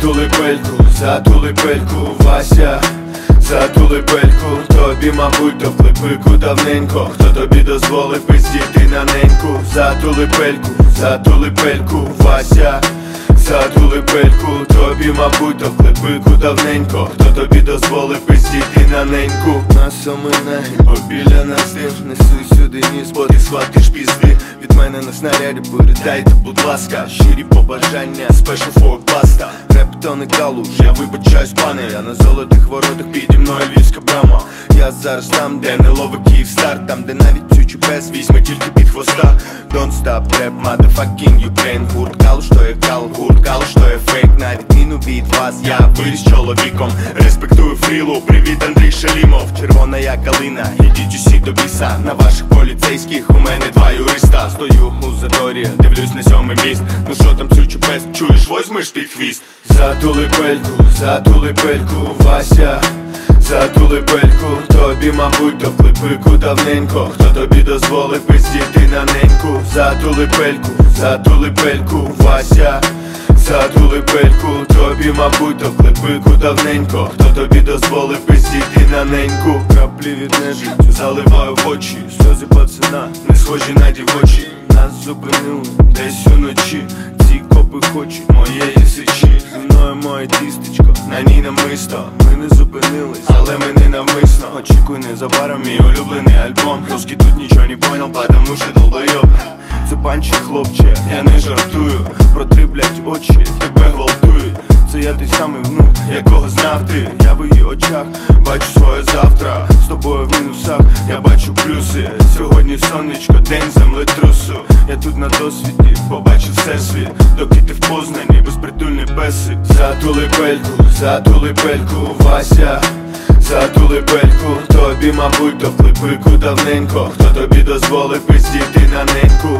затули пельку, Вася, затули пельку. Тобі, мабуть, то вклепику давненько. Хто тобі дозволив пиздіти на неньку? Затули пельку, Вася, затули пельку. Тобі, мабуть, то вклепику давненько. Хто тобі дозволив пиздіти на неньку? Нас оминає, побіля нас дим. Неси сюди ніс, бо ти схватиш пізди. Від мене на снаряді передайте, будь ласка, щирі побажання, special for pasta. Реп то не калуш, я вибачаюсь, пане. Я на золотих воротах, піді мною львівська брама. Я зараз там, де не ловить Київстар. Там, де навіть цю без візьме тільки під хвоста. Don't stop rap, motherfucking Ukraine. Гурт калуш, то є кал, гурт калуш, то є фейк. На відміну від вас, я виріс чоловіком. Респектую фрілу, привіт, Андрій Шалімов. Червона я калина, ідіть усі до біса. На ваших поліцейських у мене два юриста. Стою у заторі, дивлюсь на сьомий міст. Ну що там цючу пес, чуєш, возьмеш під хвіст. Затули пельку, Вася, затули пельку. Тобі, мабуть, то вклепику давненько. Хто тобі дозволив пиздіти на неньку? Затули пельку, Вася, затули пельку. Тобі, мабуть, то вклепику давненько. Хто тобі дозволив пиздіти на неньку? Краплі від нежиттю заливаю в очі. Сльози пацана, не схожі на дівочі. Нас зупинили десь уночі. Ці копи хочуть моєї сечі. Зі мною моє тістечко, на ній намисто. Ми не зупинились, але ми не навмисно. Очікуй незабаром мій улюблений альбом. Русский тут нічого не понял, потому що долбойоб. Це панчі, хлопче, я не жартую. Протри, блять, очі, тебе гвалтують. Це я той самий внук, якого знав ти. Я в її очах бачу своє завтра. З тобою в мінусах, я бачу плюси. Сьогодні сонечко, день землетрусу. Я тут на досвіді, побачив всесвіт. Доки ти в Познані, безпритульний песик. Затули пельку, Вася, затули пельку. Тобі, мабуть, то вклепику давненько. Хто тобі дозволив пиздіти на неньку?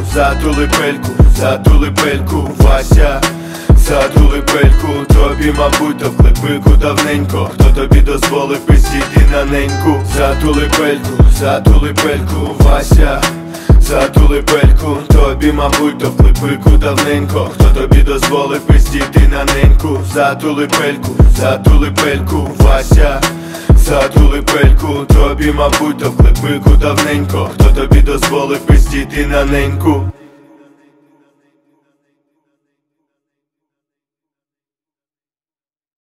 Затули пельку, Вася, затули пельку. Тобі, мабуть, то вклепику давненько. Хто тобі дозволив пиздіти на неньку? Затули пельку, Вася, затули пельку. Тобі, мабуть, то вклепику давненько. Хто тобі дозволив пиздіти на неньку? Затули пельку, Вася, затули пельку. Тобі, мабуть, то вклепику давненько. Хто тобі дозволив пиздіти на неньку?